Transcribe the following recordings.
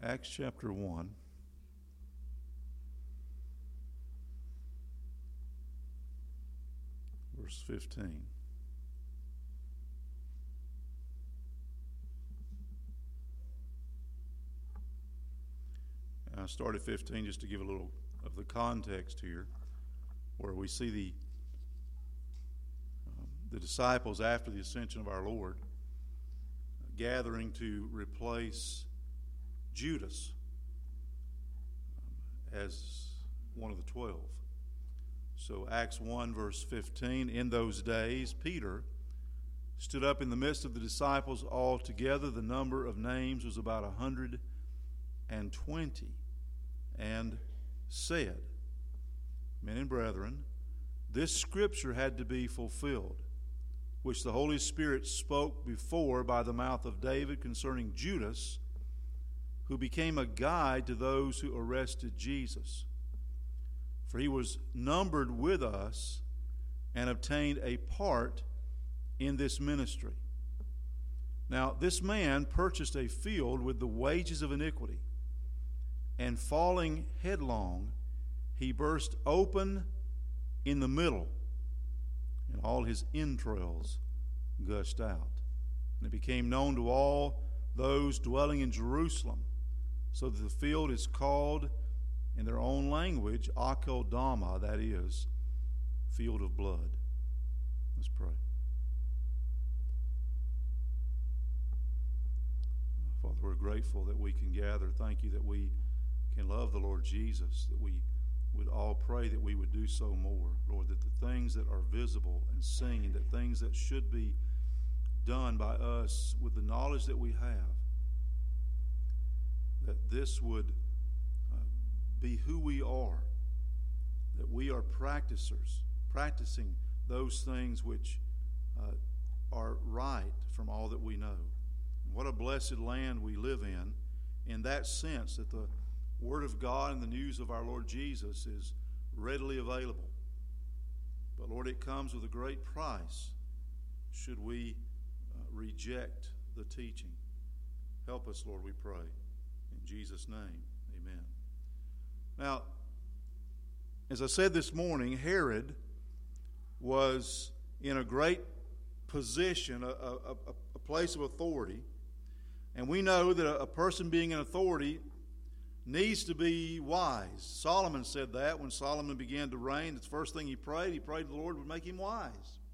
Acts chapter 1. Verse 15. I started 15 just to give a little of the context here, where we see the disciples after the ascension of our Lord gathering to replace Judas as one of the 12. So Acts 1 verse 15, in those days Peter stood up in the midst of the disciples all together. The number of names was about 120, and said, Men and brethren, this scripture had to be fulfilled, which the Holy Spirit spoke before by the mouth of David concerning Judas, who became a guide to those who arrested Jesus. For he was numbered with us and obtained a part in this ministry. Now, this man purchased a field with the wages of iniquity, and falling headlong, he burst open in the middle, and all his entrails gushed out. And it became known to all those dwelling in Jerusalem, so that the field is called in their own language Akeldama, that is, field of blood. Let's pray. Father, we're grateful that we can gather. Thank you that we can love the Lord Jesus, that we would all pray that we would do so more. Lord, that the things that are visible and seen, that things that should be done by us with the knowledge that we have, that this would be who we are, that we are practicing those things which are right from all that we know. And what a blessed land we live in that sense, that the Word of God and the news of our Lord Jesus is readily available. But Lord, it comes with a great price should we reject the teaching. Help us, Lord, we pray. In Jesus' name, amen. Now, as I said this morning, Herod was in a great position, a place of authority. And we know that a person being in authority needs to be wise. Solomon said that when Solomon began to reign. It's the first thing he prayed. He prayed the Lord would make him wise.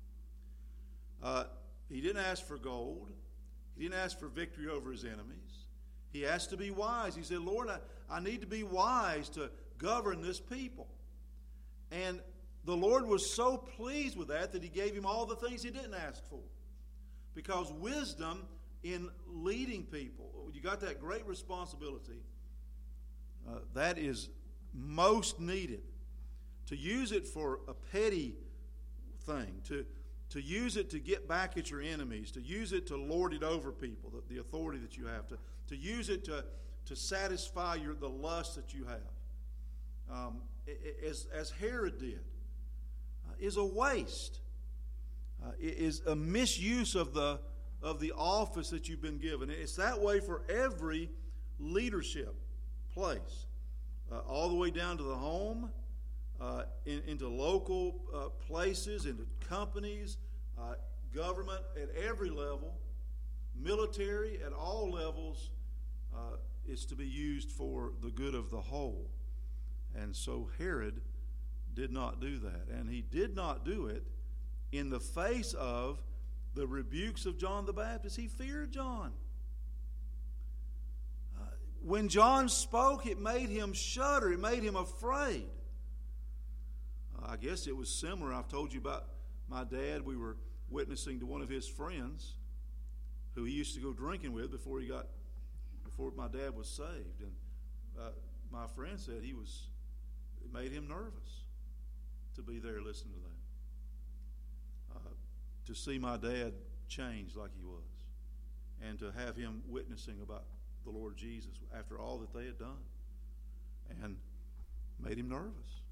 He didn't ask for gold. He didn't ask for victory over his enemies. He asked to be wise. He said, Lord, I need to be wise to govern this people. And the Lord was so pleased with that he gave him all the things he didn't ask for. Because wisdom in leading people, you got that great responsibility. That is most needed. To use it for a petty thing, to use it to get back at your enemies, to use it to lord it over people, the authority that you have, to use it to satisfy the lust that you have, as Herod did, is a waste, is a misuse of the office that you've been given. It's that way for every leadership place, all the way down to the home, into local places, into companies, government at every level, military at all levels, is to be used for the good of the whole. And so Herod did not do that. And he did not do it in the face of the rebukes of John the Baptist. He feared John. When John spoke, it made him shudder. It made him afraid. I guess it was similar. I've told you about my dad. We were witnessing to one of his friends who he used to go drinking with before my dad was saved. And my friend said it made him nervous to be there listening to that. To see my dad change like he was, and to have him witnessing about the Lord Jesus after all that they had done, and made him nervous.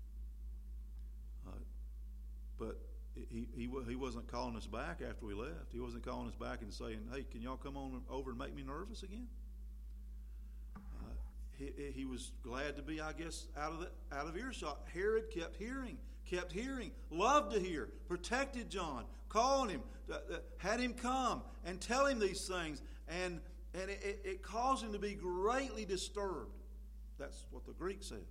But he wasn't calling us back after we left. He wasn't calling us back and saying, "Hey, can y'all come on over and make me nervous again?" he was glad to be, I guess, out of earshot. Herod kept hearing, loved to hear, protected John, called him, had him come and tell him these things, and it caused him to be greatly disturbed. That's what the Greek says.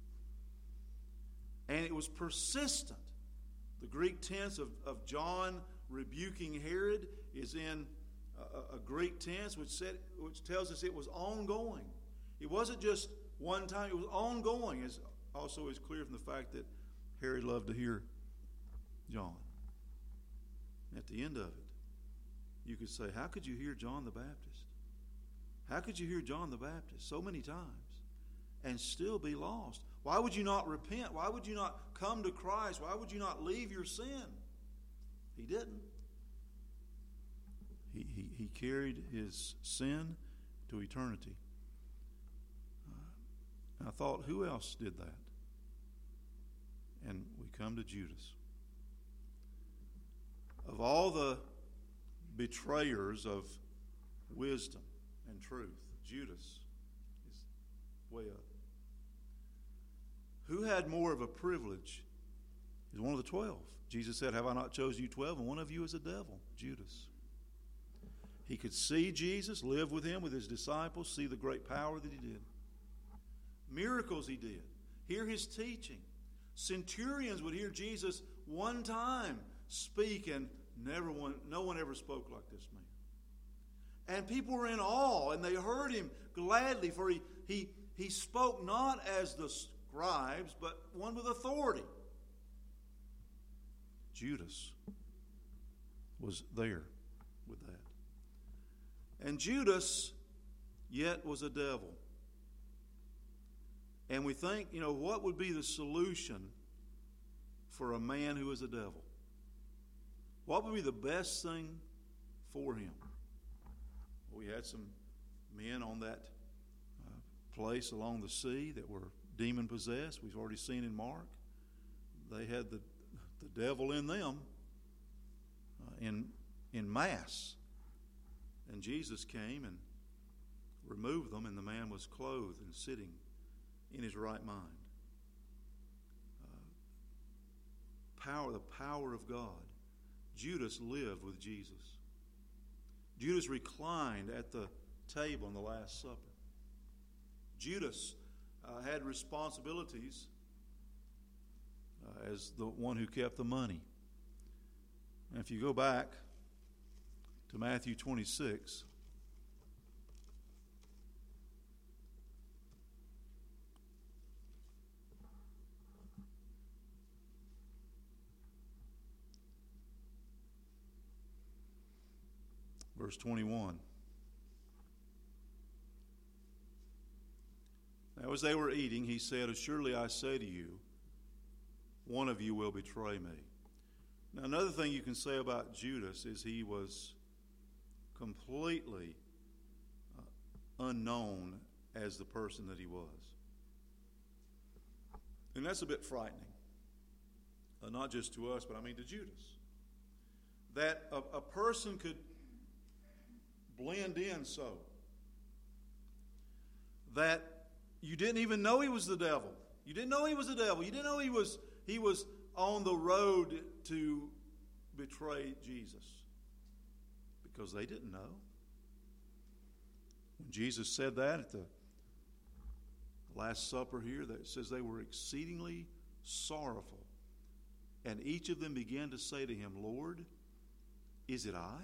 And it was persistent. The Greek tense of John rebuking Herod is in a Greek tense which tells us it was ongoing. It wasn't just one time, it was ongoing. It also is clear from the fact that Herod loved to hear John. At the end of it, you could say, how could you hear John the Baptist? How could you hear John the Baptist so many times and still be lost? Why would you not repent? Why would you not come to Christ? Why would you not leave your sin? He didn't. He carried his sin to eternity. And I thought, who else did that? And we come to Judas. Of all the betrayers of wisdom and truth, Judas is way up. Who had more of a privilege? He's one of the 12. Jesus said, have I not chosen you 12? And one of you is a devil, Judas. He could see Jesus, live with him, with his disciples, see the great power that he did. Miracles he did. Hear his teaching. Centurions would hear Jesus one time speak, and no one ever spoke like this man. And people were in awe, and they heard him gladly, for he spoke not as the scribes, but one with authority. Judas was there with that. And Judas yet was a devil. And we think, what would be the solution for a man who is a devil? What would be the best thing for him? We had some men on that place along the sea that were demon-possessed. We've already seen in Mark. They had the devil in them in mass. And Jesus came and removed them, and the man was clothed and sitting in his right mind. The power of God. Judas lived with Jesus. Judas reclined at the table in the Last Supper. Judas had responsibilities as the one who kept the money. And if you go back to Matthew 26, verse 21. Now, as they were eating, he said, "Assuredly I say to you, one of you will betray me." Now, another thing you can say about Judas is he was completely unknown as the person that he was. And that's a bit frightening. Not just to us, but to Judas. That a person could blend in so that you didn't even know he was the devil. You didn't know he was the devil. You didn't know he was on the road to betray Jesus, because they didn't know. When Jesus said that at the Last Supper here, that it says they were exceedingly sorrowful, and each of them began to say to him, "Lord, is it I?"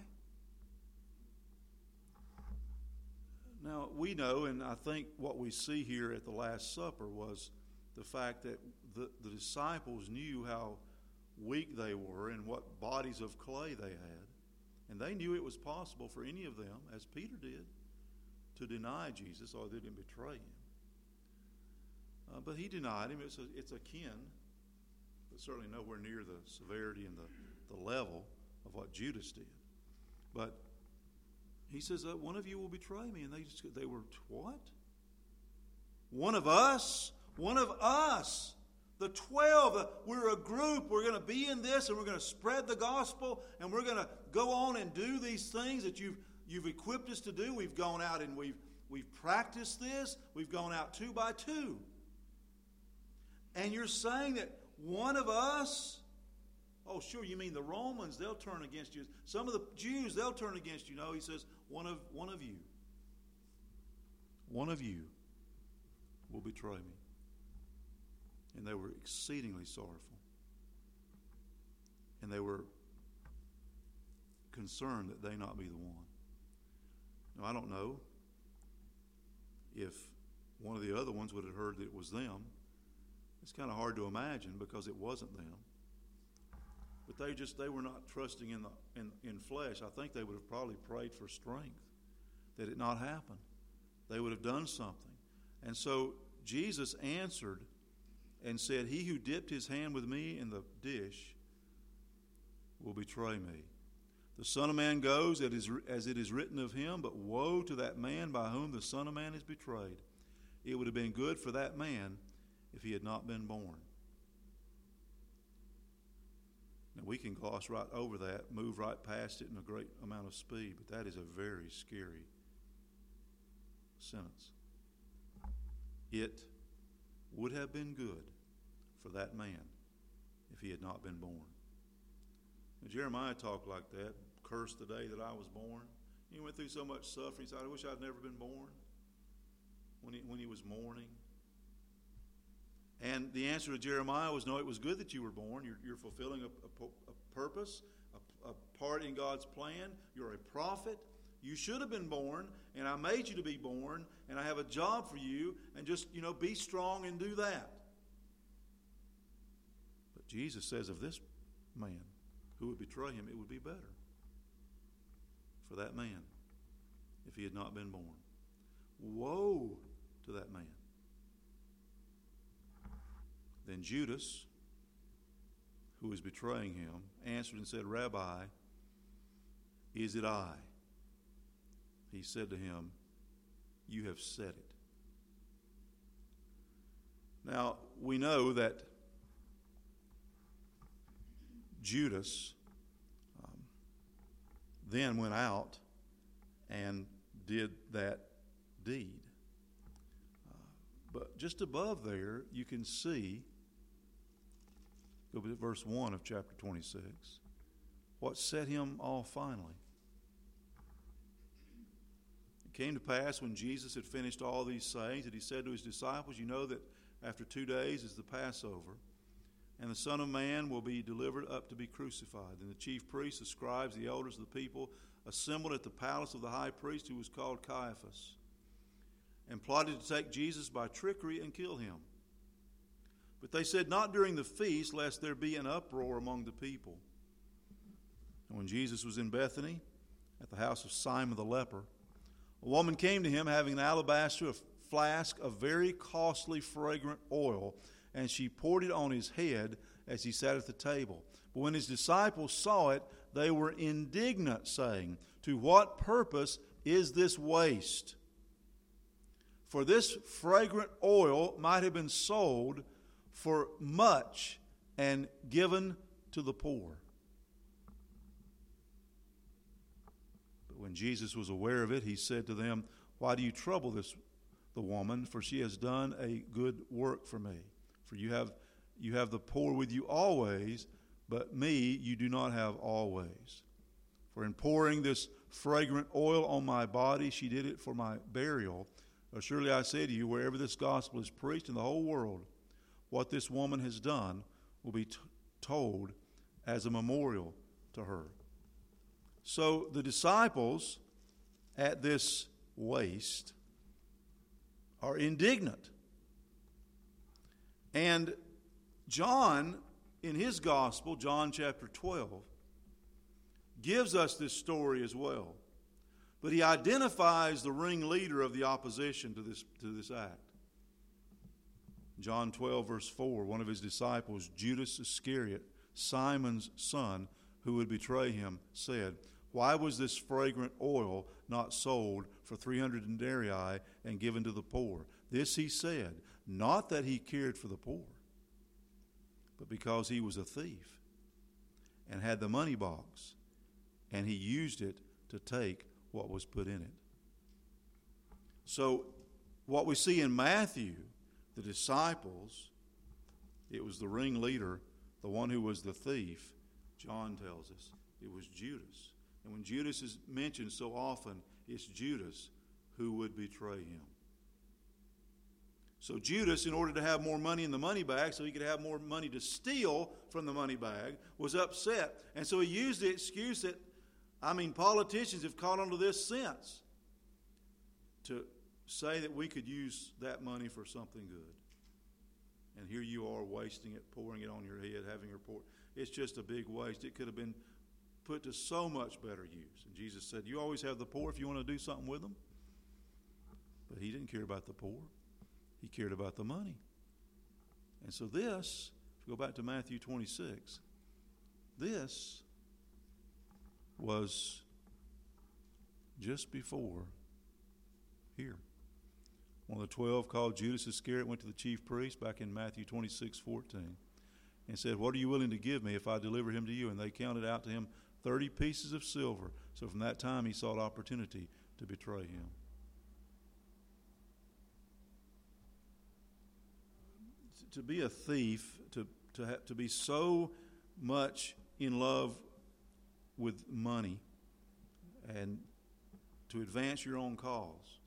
Now, we know, and I think what we see here at the Last Supper was the fact that the disciples knew how weak they were and what bodies of clay they had. And they knew it was possible for any of them, as Peter did, to deny Jesus, or they didn't betray him. But he denied him. It's akin, but certainly nowhere near the severity and the level of what Judas did. But he says, "One of you will betray me." And they were, what? One of us? One of us. The 12, we're a group. We're going to be in this, and we're going to spread the gospel, and we're going to go on and do these things that you've equipped us to do. We've gone out and we've We've practiced this. We've gone out 2 by 2. And you're saying that one of us, oh, sure, you mean the Romans, they'll turn against you. Some of the Jews, they'll turn against you. No, he says, one of you. One of you will betray me. And they were exceedingly sorrowful. And they were concerned that they not be the one. Now, I don't know if one of the other ones would have heard that it was them. It's kind of hard to imagine because it wasn't them. But they were not trusting in flesh. I think they would have probably prayed for strength that it not happen. They would have done something. And so Jesus answered and said, he who dipped his hand with me in the dish will betray me. The Son of Man goes as it is written of him, but woe to that man by whom the Son of Man is betrayed. It would have been good for that man if he had not been born. Now, we can gloss right over that, move right past it in a great amount of speed, but that is a very scary sentence. It would have been good for that man if he had not been born. Now, Jeremiah talked like that, cursed the day that I was born. He went through so much suffering. He said, I wish I'd never been born when he was mourning. And the answer to Jeremiah was, no, it was good that you were born. You're fulfilling a purpose, a part in God's plan. You're a prophet. You should have been born, and I made you to be born, and I have a job for you, and just, be strong and do that. But Jesus says of this man who would betray him, it would be better for that man if he had not been born. Woe to that man. Then Judas, who was betraying him, answered and said, Rabbi, is it I? He said to him, you have said it. Now, we know that Judas then went out and did that deed. But just above there, you can see, go to verse 1 of chapter 26, what set him off finally. It came to pass when Jesus had finished all these sayings that he said to his disciples, you know that after 2 days is the Passover, and the Son of Man will be delivered up to be crucified. And the chief priests, the scribes, the elders of the people assembled at the palace of the high priest, who was called Caiaphas, and plotted to take Jesus by trickery and kill him. But they said, not during the feast, lest there be an uproar among the people. And when Jesus was in Bethany, at the house of Simon the leper, a woman came to him having an alabaster flask of very costly fragrant oil, and she poured it on his head as he sat at the table. But when his disciples saw it, they were indignant, saying, to what purpose is this waste? For this fragrant oil might have been sold for much and given to the poor. But when Jesus was aware of it, he said to them, why do you trouble the woman? For she has done a good work for me. For you have the poor with you always, but me you do not have always. For in pouring this fragrant oil on my body, she did it for my burial. Surely I say to you, wherever this gospel is preached in the whole world, what this woman has done will be told as a memorial to her. So the disciples at this waste are indignant. And John, in his gospel, John chapter 12, gives us this story as well. But he identifies the ringleader of the opposition to this act. John 12, verse 4, one of his disciples, Judas Iscariot, Simon's son, who would betray him, said, why was this fragrant oil not sold for 300 denarii and given to the poor? This he said, not that he cared for the poor, but because he was a thief and had the money box, and he used it to take what was put in it. So what we see in Matthew, the disciples, it was the ringleader, the one who was the thief. John tells us it was Judas. And when Judas is mentioned so often, it's Judas who would betray him. So Judas, in order to have more money in the money bag, so he could have more money to steal from the money bag, was upset. And so he used the excuse that, politicians have caught on to this since, to say that we could use that money for something good. And here you are wasting it, pouring it on your head, having your poor. It's just a big waste. It could have been put to so much better use. And Jesus said, you always have the poor if you want to do something with them. But he didn't care about the poor. He cared about the money. And so this, if you go back to Matthew 26, this was just before here. One of the 12, called Judas Iscariot, went to the chief priest back in Matthew 26:14 and said, what are you willing to give me if I deliver him to you? And they counted out to him 30 pieces of silver. So from that time he sought opportunity to betray him. To be a thief, to be so much in love with money and to advance your own cause,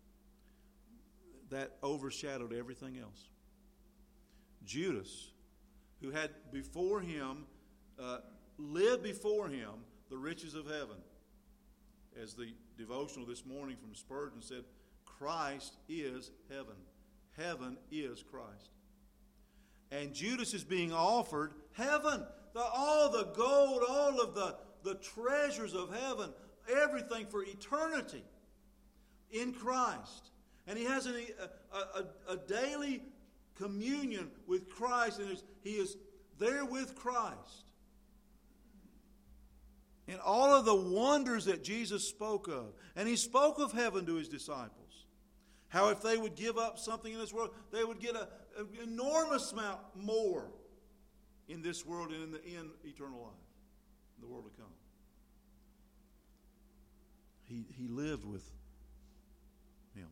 that overshadowed everything else. Judas, who had before him, lived before him the riches of heaven. As the devotional this morning from Spurgeon said, Christ is heaven. Heaven is Christ. And Judas is being offered heaven. All the gold, all of the treasures of heaven, everything for eternity in Christ. And he has a daily communion with Christ, and he is there with Christ. And all of the wonders that Jesus spoke of. And he spoke of heaven to his disciples. How if they would give up something in this world, they would get an enormous amount more in this world and in eternal life, in the world to come. He lived with him.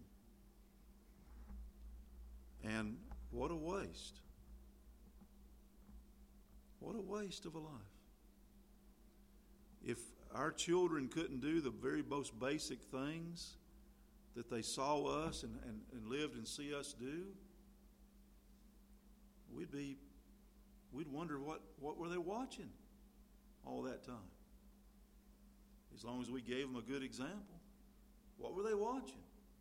And what a waste. What a waste of a life. If our children couldn't do the very most basic things that they saw us and lived and see us do, we'd wonder what were they watching all that time. As long as we gave them a good example, what were they watching?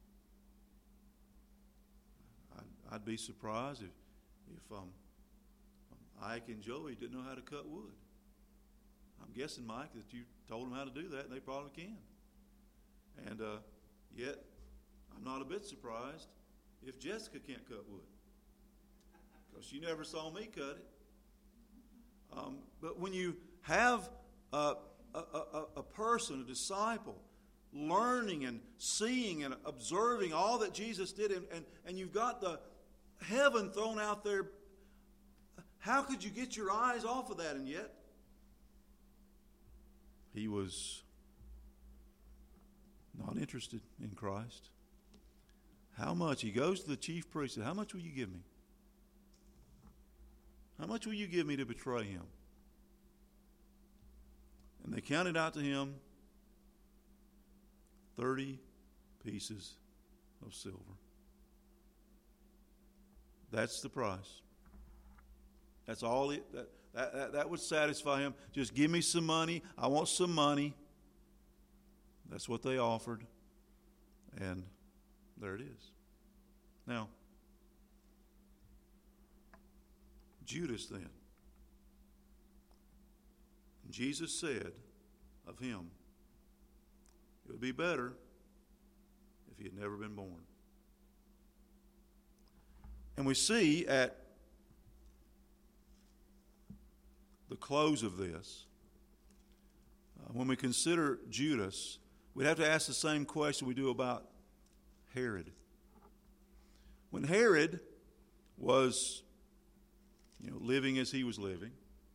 I'd be surprised if Ike and Joey didn't know how to cut wood. I'm guessing, Mike, that you told them how to do that, and they probably can. And yet, I'm not a bit surprised if Jessica can't cut wood, because she never saw me cut it. But when you have a person, a disciple, learning and seeing and observing all that Jesus did, and you've got the heaven thrown out there, how could you get your eyes off of that? And yet, he was not interested in Christ. How much? He goes to the chief priest and said, how much will you give me? How much will you give me to betray him? And they counted out to him 30 pieces of silver. That's the price. That's all that would satisfy him. Just give me some money. I want some money. That's what they offered. And there it is. Now, Judas then. Jesus said of him, it would be better if he had never been born. And we see at the close of this, when we consider Judas, we'd have to ask the same question we do about Herod. When Herod was, living as he was living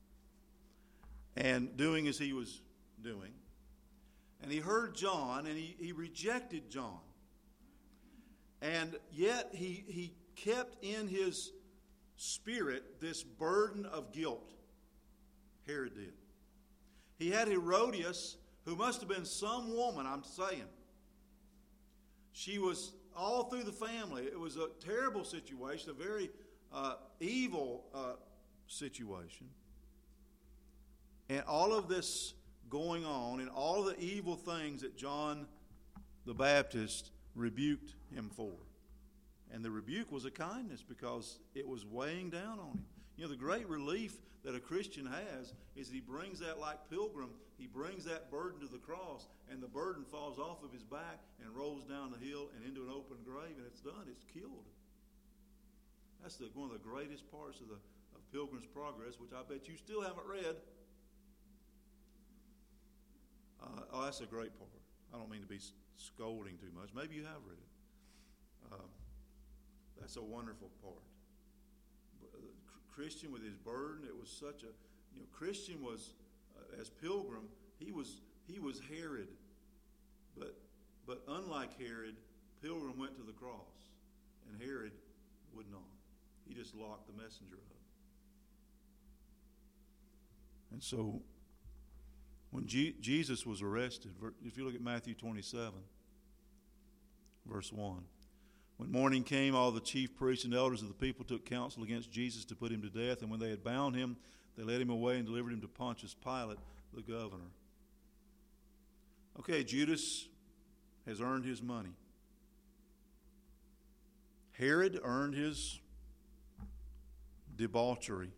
and doing as he was doing, and he heard John, and he rejected John. And yet he kept in his spirit this burden of guilt. Herod did. He had Herodias, who must have been some woman, I'm saying. She was all through the family. It was a terrible situation, a very evil situation. And all of this going on, and all the evil things that John the Baptist rebuked him for. And the rebuke was a kindness, because it was weighing down on him. You know, the great relief that a Christian has is that he brings that, like Pilgrim, he brings that burden to the cross, and the burden falls off of his back and rolls down the hill and into an open grave, and it's done. It's killed. That's one of the greatest parts of Pilgrim's Progress, which I bet you still haven't read. That's a great part. I don't mean to be scolding too much. Maybe you have read it. That's a wonderful part. Christian with his burden, it was such a, Christian was, as Pilgrim, he was Herod. But unlike Herod, Pilgrim went to the cross, and Herod would not. He just locked the messenger up. And so, when Jesus was arrested, if you look at Matthew 27, verse 1, when morning came, all the chief priests and elders of the people took counsel against Jesus to put him to death. And when they had bound him, they led him away and delivered him to Pontius Pilate, the governor. Okay, Judas has earned his money. Herod earned his debauchery.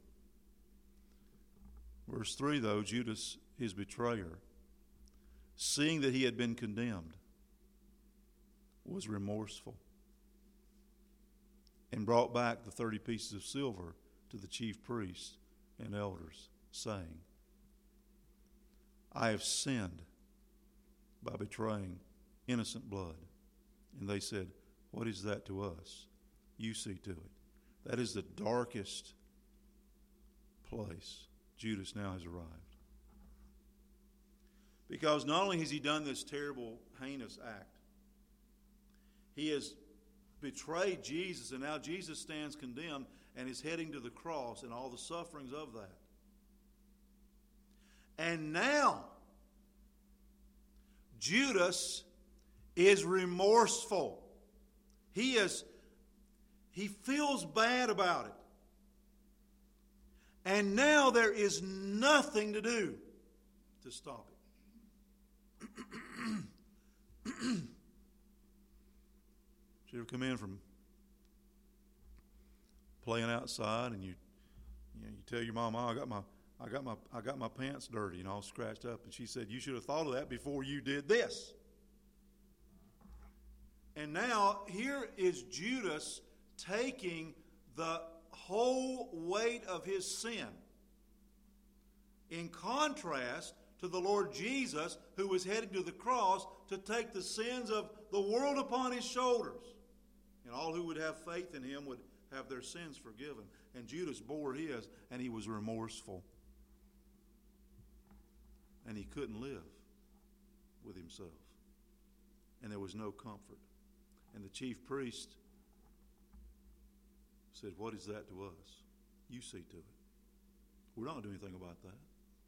Verse 3, though, Judas, his betrayer, seeing that he had been condemned, was remorseful, and brought back the 30 pieces of silver to the chief priests and elders, saying, I have sinned by betraying innocent blood. And they said, what is that to us? You see to it. That is the darkest place Judas now has arrived. Because not only has he done this terrible, heinous act, he has betrayed Jesus, and now Jesus stands condemned and is heading to the cross and all the sufferings of that. And now, Judas is remorseful. He feels bad about it. And now there is nothing to do to stop it. Did you ever come in from playing outside and you tell your mom, I got my pants dirty and all scratched up, and she said, you should have thought of that before you did this. And now here is Judas taking the whole weight of his sin, in contrast to the Lord Jesus, who was heading to the cross to take the sins of the world upon his shoulders. And all who would have faith in him would have their sins forgiven. And Judas bore his, and he was remorseful. And he couldn't live with himself. And there was no comfort. And the chief priest said, what is that to us? You see to it. We're not going to do anything about that.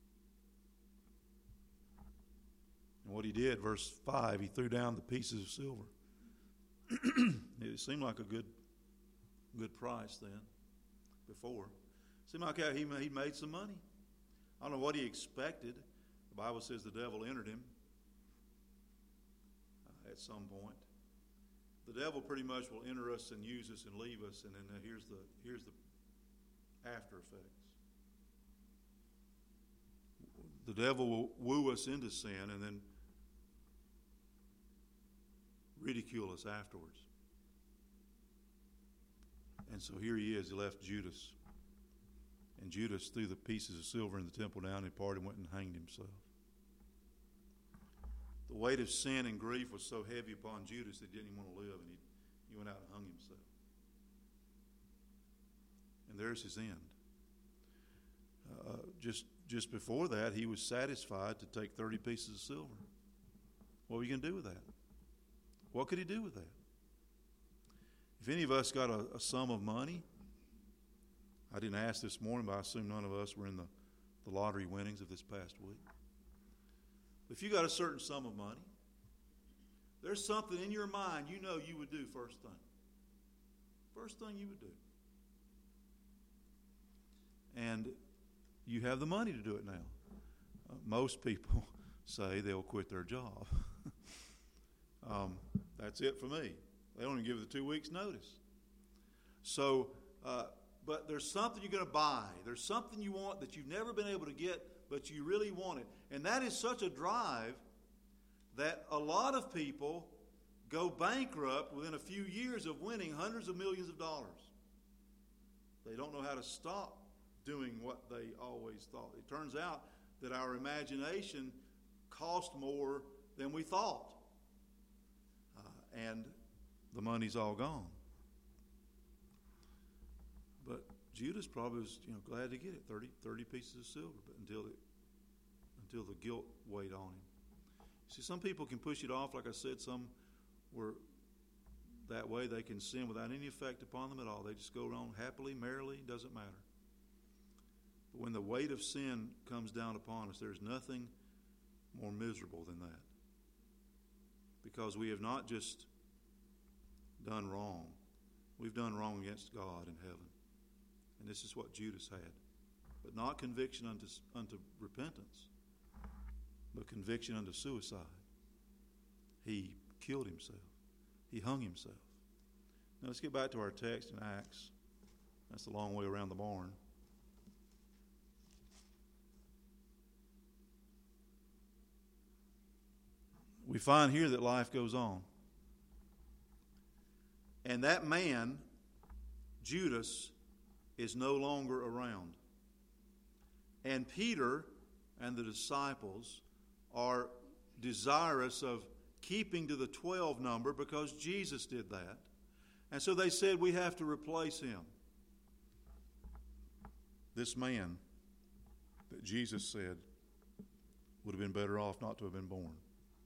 And what he did, verse 5, he threw down the pieces of silver. It seemed like a good price then, before. It seemed like he made some money. I don't know what he expected. The Bible says the devil entered him at some point. The devil pretty much will enter us and use us and leave us, and then here's the after effects. The devil will woo us into sin and then ridicule us afterwards. And so here he is. He left Judas. And Judas threw the pieces of silver in the temple down and departed and went and hanged himself. The weight of sin and grief was so heavy upon Judas that he didn't even want to live, and he went out and hung himself. And there's his end. Just before that, he was satisfied to take 30 pieces of silver. What were you going to do with that? What could he do with that? If any of us got a sum of money, I didn't ask this morning, but I assume none of us were in the lottery winnings of this past week. If you got a certain sum of money, there's something in your mind you know you would do first thing. First thing you would do. And you have the money to do it now. Most people say they'll quit their job. That's it for me. They don't even give the 2 weeks notice. So, but there's something you're going to buy. There's something you want that you've never been able to get, but you really want it. And that is such a drive that a lot of people go bankrupt within a few years of winning hundreds of millions of dollars. They don't know how to stop doing what they always thought. It turns out that our imagination cost more than we thought. And the money's all gone. But Judas probably was, glad to get it, 30 pieces of silver, but until the guilt weighed on him. See, some people can push it off, like I said. Some were that way. They can sin without any effect upon them at all. They just go on happily, merrily, doesn't matter. But when the weight of sin comes down upon us, there's nothing more miserable than that. Because we have not just done wrong. We've done wrong against God in heaven. And this is what Judas had. But not conviction unto repentance, but conviction unto suicide. He killed himself. He hung himself. Now let's get back to our text in Acts. That's the long way around the barn. We find here that life goes on. And that man, Judas, is no longer around. And Peter and the disciples are desirous of keeping to the 12 number because Jesus did that. And so they said, we have to replace him. This man that Jesus said would have been better off not to have been born.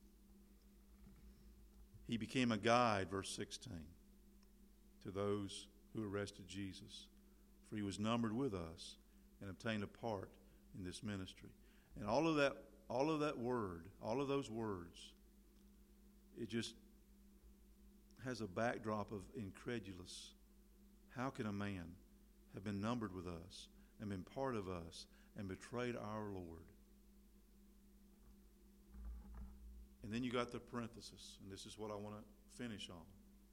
He became a guide, verse 16, to those who arrested Jesus. For he was numbered with us and obtained a part in this ministry. And all of that word, all of those words, it just has a backdrop of incredulous. How can a man have been numbered with us and been part of us and betrayed our Lord? And then you got the parenthesis, and this is what I want to finish on.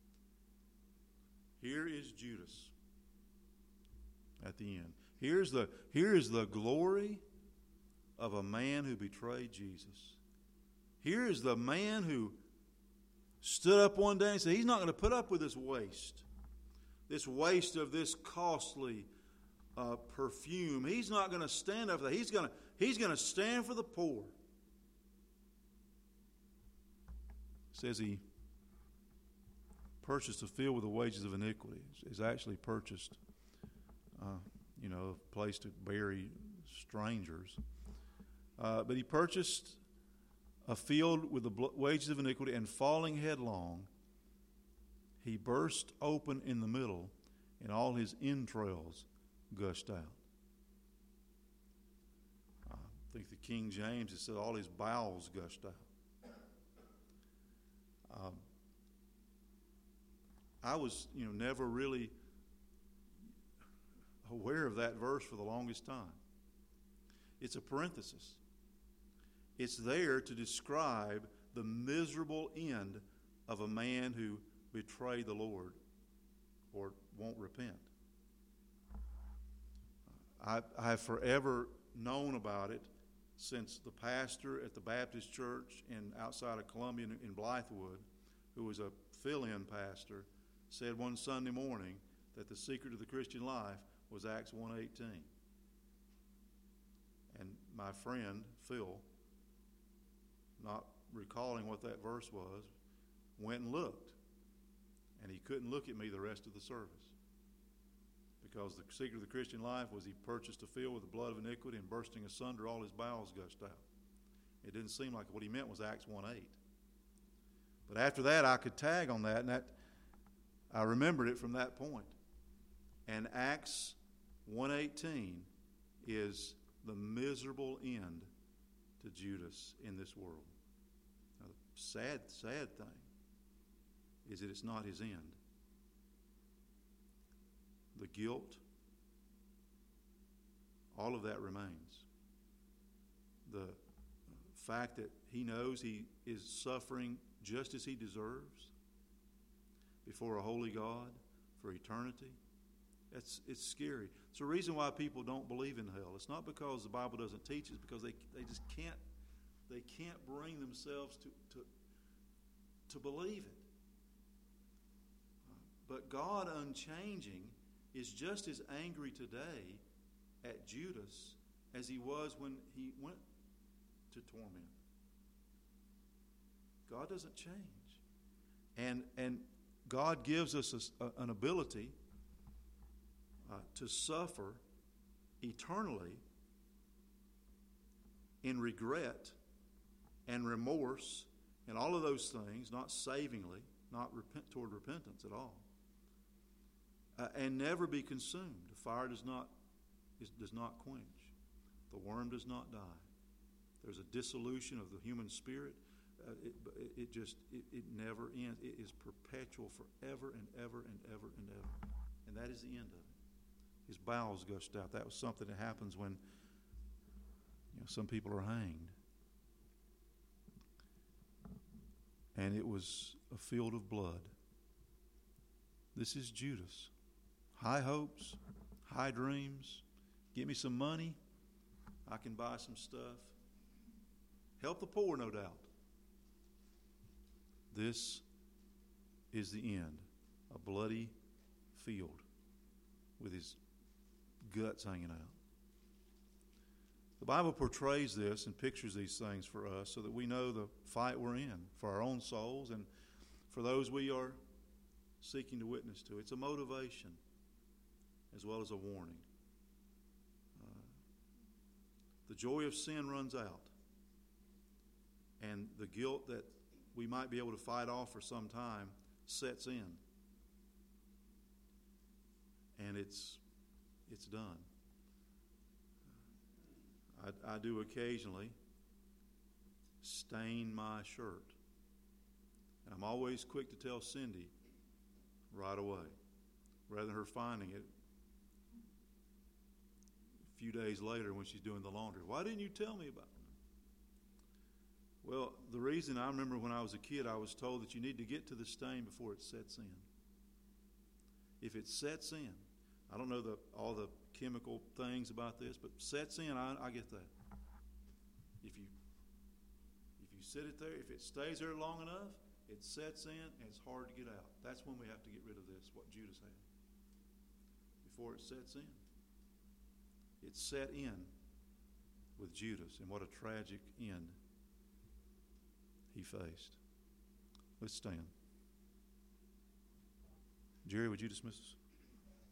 Here is Judas at the end. Here is the glory of a man who betrayed Jesus. Here is the man who stood up one day and said, he's not going to put up with this waste of this costly perfume. He's not going to stand up for that. He's going to stand for the poor. Says he purchased a field with the wages of iniquity. He's actually purchased, a place to bury strangers. But he purchased a field with the wages of iniquity, and falling headlong, he burst open in the middle, and all his entrails gushed out. I think the King James, it said all his bowels gushed out. I was, never really aware of that verse for the longest time. It's a parenthesis. It's there to describe the miserable end of a man who betrayed the Lord or won't repent. I have forever known about it since the pastor at the Baptist church outside of Columbia in Blythewood, who was a fill-in pastor, said one Sunday morning that the secret of the Christian life was Acts 1:18. And my friend, Phil, not recalling what that verse was, went and looked. And he couldn't look at me the rest of the service. Because the secret of the Christian life was he purchased a field with the blood of iniquity, and bursting asunder all his bowels gushed out. It didn't seem like what he meant was Acts 1:8. But after that, I could tag on that, and I remembered it from that point. And Acts 1:18 is the miserable end to Judas in this world. Now, the sad thing is that it's not his end. The guilt, all of that remains. The fact that he knows he is suffering just as he deserves before a holy God for eternity, it's scary. It's the reason why people don't believe in hell. It's not because the Bible doesn't teach it, it's because they just can't bring themselves to believe it. But God, unchanging, is just as angry today at Judas as he was when he went to torment. God doesn't change. And God gives us an ability to suffer eternally in regret and remorse and all of those things, not savingly, not toward repentance at all, and never be consumed. The fire does not quench. The worm does not die. There's a dissolution of the human spirit. It never ends. It is perpetual forever and ever and ever and ever. And that is the end of it. His bowels gushed out. That was something that happens when some people are hanged. And it was a field of blood. This is Judas. High hopes, high dreams. Give me some money, I can buy some stuff. Help the poor, no doubt. This is the end. A bloody field with his guts hanging out. The Bible portrays this and pictures these things for us so that we know the fight we're in for our own souls and for those we are seeking to witness to. It's a motivation as well as a warning. The joy of sin runs out, and the guilt that we might be able to fight off for some time sets in, and it's done. I do occasionally stain my shirt, and I'm always quick to tell Cindy right away, rather than her finding it a few days later when she's doing the laundry. Why didn't you tell me about it? Well, the reason, I remember when I was a kid, I was told that you need to get to the stain before it sets in. If it sets in, I don't know all the chemical things about this, but sets in, I get that. If you sit it there, if it stays there long enough, it sets in and it's hard to get out. That's when we have to get rid of this, what Judas had. Before it sets in. It set in with Judas, and what a tragic end he faced. Let's stand. Jerry, would you dismiss us?